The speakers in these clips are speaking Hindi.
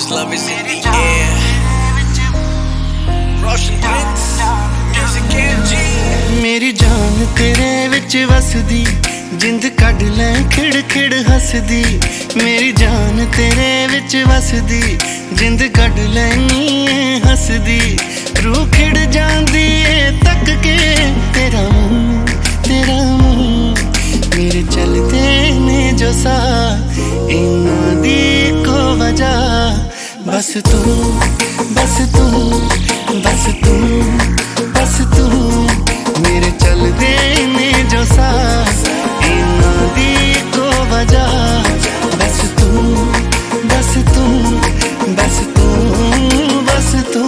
love is in the air. Roshan Prince, music energy. मेरी जान तेरे विच वसदी, जिंद कढ लै खिड़ खिड़ हसदी। मेरी जान तेरे विच वसदी, जिंद कढ लैनी हसदी। रूह खिड़ जांदी है तक के तेरा मुंह, तेरा मुंह। मेरे चलते ने जो सा इन्हां दी को वजह। बस तू, बस तू, बस तू, बस तू। मेरे चलते ने जो सा इन्हां दी को वजह। बस तू, बस तू, बस तू, बस तू।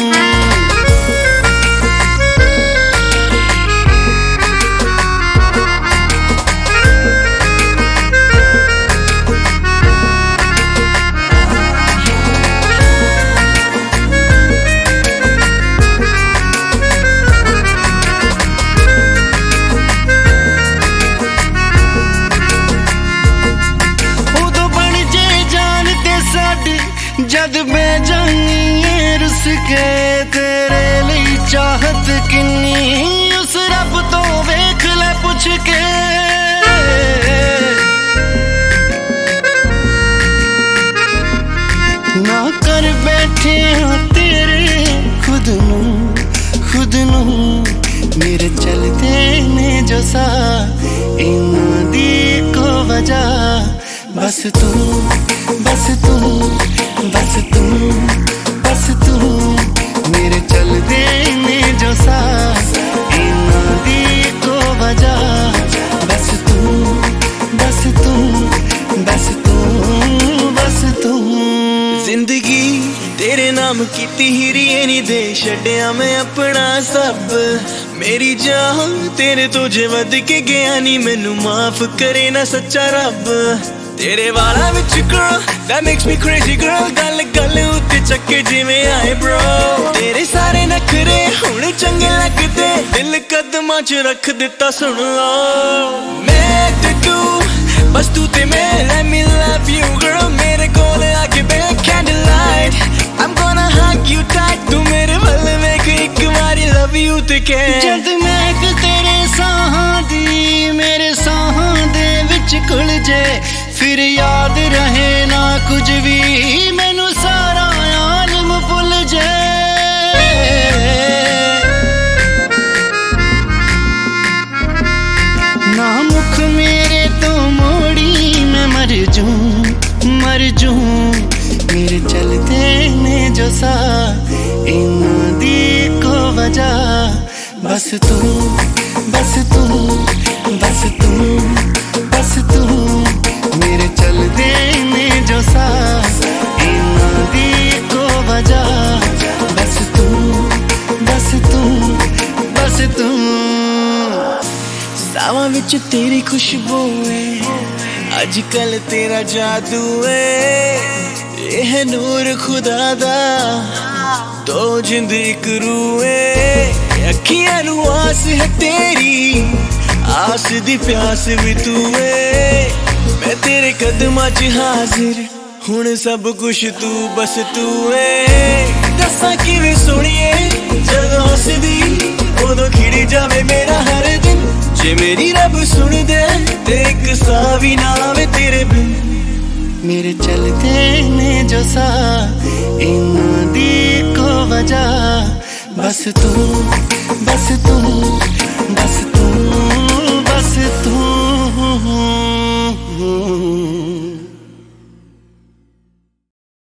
जद बेजानी है रुस के तेरे लिए चाहत किन्नी। उस रब तो वेख ले पुछ के। ना कर बैठे हाँ तेरे खुद नू, खुद नू। मेरे चलते ने जो सा इन्हां दी को वजह। बस तू, बस तू, बस तू, बस तू। मेरे चलते ने जो सा इन्हां दी को वजह। बस तू, बस तू, बस तू, बस तू। जिंदगी तेरे नाम कीती हीरी नी दे छड्डिया मैं अपना सब। मेरी जान तेरे तो जे वध के गया नी, मैनू माफ करे ना सच्चा रब। तेरे वाला विच girl that makes me crazy girl। गल गल उत्ते चक्के जिवें आए bro। तेरे सारे नखरे हुण चंगे लगदे, दिल कदमां च रख दिता सुन लो। मैं ते तू, बस तू ते मैं, let me love you girl। मेरे कोल आके बे candlelight, I'm gonna hug you tight। तू मेरे वल वेख इक वारी love you ते कह। जद महक तेरे साहां दी मेरे साहां दे विच घुल जे, फिर याद रहे ना कुछ भी, मैनू सारा आलम भुल जाए। ना मुख मेरे तो मोड़ी मैं मर जूं, मर जूं। मेरे चलते ने जो सा इन्हां दी को वजह। बस तू, बस तू, बस तू, बस तू। मेरे चलते ने जो सा इन्हां दी को वजह। बस तू, बस तू, बस तू। सावां विच तेरी खुशबू है, अजकल तेरा जादू है। ये है नूर खुदा दा, दो जिंद इक रूह है। अखियां नू आस है तेरी, आस दी प्यास भी तू है। मैं तेरे कदमां च हाजिर, हुण सब कुछ तू, बस तू है। दसां किवें सुनिए जदों हसदी, उदों खिड़ जावे मेरा हर दिन। जे मेरी रब सुन दे ते इक सा भी ना आवे तेरे बिन। मेरे चलते ने जो सा इन्हां दी को वजह। बस तू, बस तू, बस तू, बस तू।